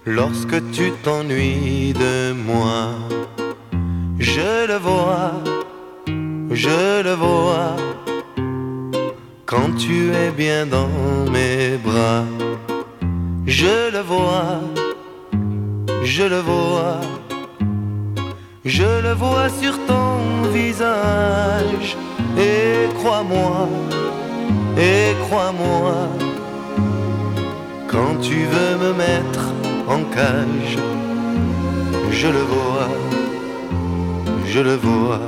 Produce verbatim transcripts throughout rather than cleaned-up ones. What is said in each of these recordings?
lorsque tu t'ennuies de moi. Je le vois, je le vois, quand tu es bien dans mes bras. Je le vois, je le vois, je le vois sur ton visage. Et crois-moi, et crois-moi, quand tu veux me mettre en cage, je le vois, je le vois.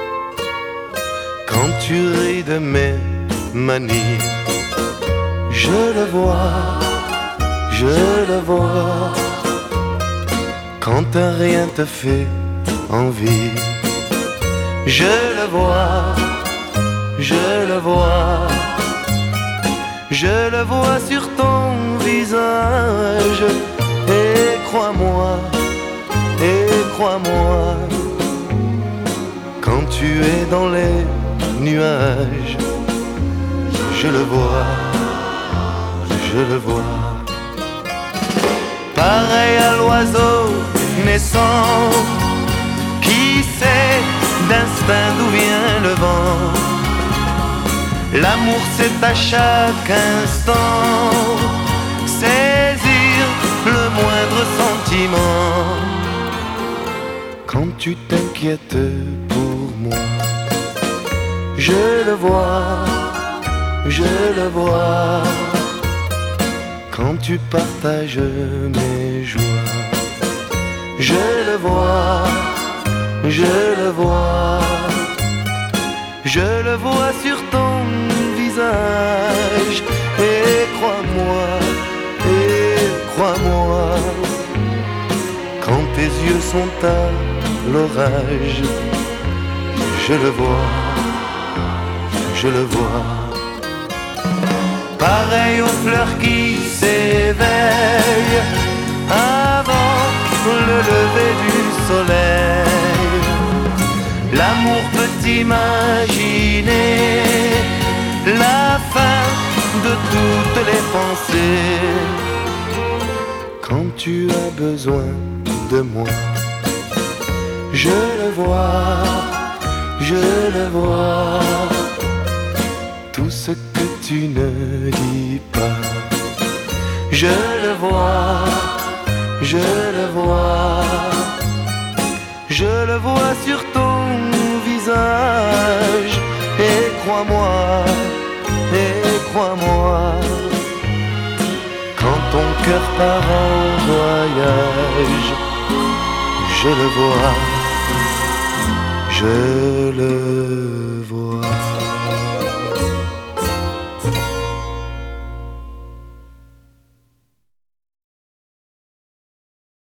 Quand tu ris de mes manies, je le vois, je le vois. Quand un rien te fait envie, je le vois, je le vois, je le vois sur ton visage. Et crois-moi, et crois-moi, quand tu es dans les nuages, je le vois, je le vois. Pareil à l'oiseau naissant, qui sait d'instinct d'où vient le vent. L'amour c'est à chaque instant saisir le moindre sentiment. Quand tu t'inquiètes pour moi, je le vois, je le vois. Quand tu partages mes joies, je le vois, je le vois, je le vois sur ton visage. Et crois-moi, et crois-moi, quand tes yeux sont à l'orage, je le vois, je le vois. Pareil aux fleurs qui s'éveillent avant le lever du soleil. L'amour peut imaginer la fin de toutes les pensées. Quand tu as besoin de moi, je le vois, je le vois. Tout ce que tu ne dis pas, je le vois, je le vois, je le vois sur ton visage. Et crois-moi, et crois-moi, quand ton cœur part en voyage, je le vois, je le vois.